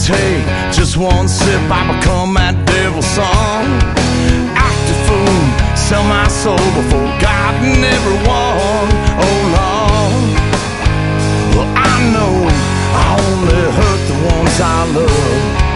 take just one sip, I become that devil's son. Act a fool, sell my soul before God and everyone. Oh Lord, well I know I only hurt the ones I love.